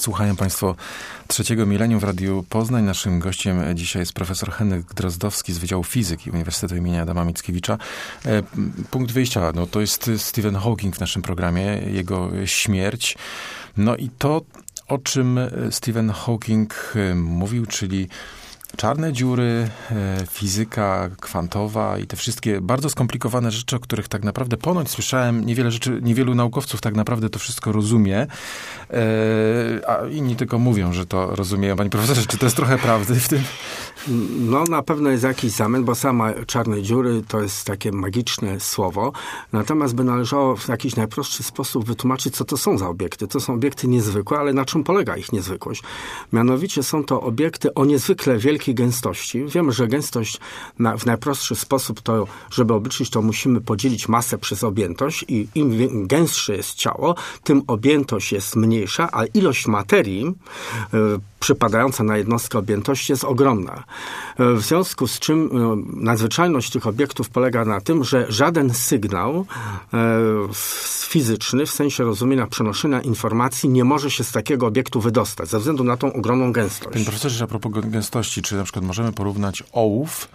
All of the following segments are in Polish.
Słuchają Państwo Trzeciego Milenium w Radiu Poznań. Naszym gościem dzisiaj jest profesor Henryk Drozdowski z Wydziału Fizyki Uniwersytetu imienia Adama Mickiewicza. Punkt wyjścia, no to jest Stephen Hawking w naszym programie, jego śmierć. No i to, o czym Stephen Hawking mówił, czyli czarne dziury, fizyka kwantowa i te wszystkie bardzo skomplikowane rzeczy, o których tak naprawdę ponoć słyszałem, niewielu naukowców tak naprawdę to wszystko rozumie, a inni tylko mówią, że to rozumieją. Panie profesorze, czy to jest trochę prawdy w tym? No na pewno jest jakiś zamęt, bo sama czarne dziury to jest takie magiczne słowo. Natomiast by należało w jakiś najprostszy sposób wytłumaczyć, co to są za obiekty. To są obiekty niezwykłe, ale na czym polega ich niezwykłość? Mianowicie są to obiekty o niezwykle wielkiej gęstości. Wiemy, że gęstość w najprostszy sposób to, żeby obliczyć, to musimy podzielić masę przez objętość i im gęstsze jest ciało, tym objętość jest mniejsza, a ilość materii przypadająca na jednostkę objętości jest ogromna. W związku z czym nadzwyczajność tych obiektów polega na tym, że żaden sygnał fizyczny, w sensie rozumienia przenoszenia informacji, nie może się z takiego obiektu wydostać, ze względu na tą ogromną gęstość. Panie profesorze, a propos gęstości, czy na przykład możemy porównać ołów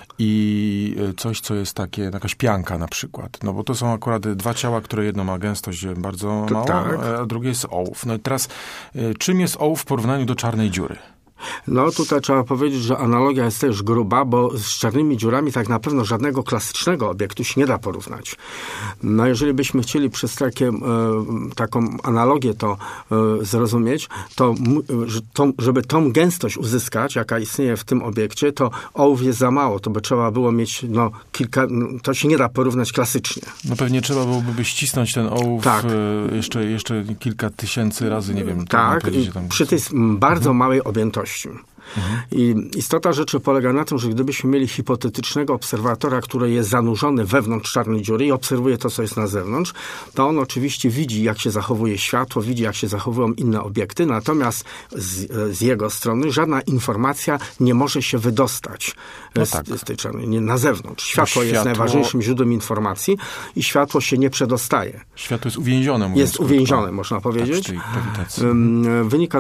i coś, co jest takie, jakaś pianka na przykład. No bo to są akurat dwa ciała, które jedno ma gęstość bardzo małą, tak, a drugie jest ołów. No i teraz, czym jest ołów w porównaniu do czarnej dziury? No tutaj trzeba powiedzieć, że analogia jest też gruba, bo z czarnymi dziurami tak na pewno żadnego klasycznego obiektu się nie da porównać. No jeżeli byśmy chcieli przez taką analogię to zrozumieć, to żeby tą gęstość uzyskać, jaka istnieje w tym obiekcie, to ołów jest za mało. To by trzeba było mieć to się nie da porównać klasycznie. No pewnie trzeba byłoby ścisnąć ten ołów tak. jeszcze kilka tysięcy razy, nie wiem. Tak, przy tej bardzo małej objętości. I istota rzeczy polega na tym, że gdybyśmy mieli hipotetycznego obserwatora, który jest zanurzony wewnątrz czarnej dziury i obserwuje to, co jest na zewnątrz, to on oczywiście widzi, jak się zachowuje światło, widzi, jak się zachowują inne obiekty, natomiast z jego strony żadna informacja nie może się wydostać z tej czarnej, na zewnątrz. Światło jest najważniejszym źródłem informacji i światło się nie przedostaje. Światło jest uwięzione. Jest uwięzione, można powiedzieć. Tak, Wynika